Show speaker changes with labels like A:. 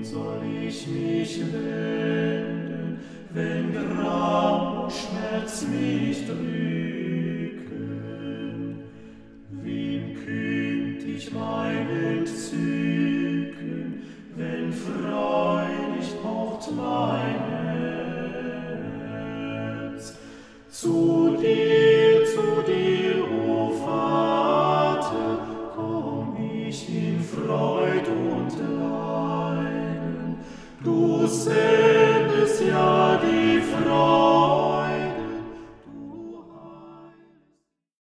A: soll ich mich wenden, wenn Gram und Schmerz mich drücken? Wem kündt ich mein Entzücken, wenn freudig pocht mein Herz? Zu dir, o Vater, komm ich in Freud und Leiden, du selbst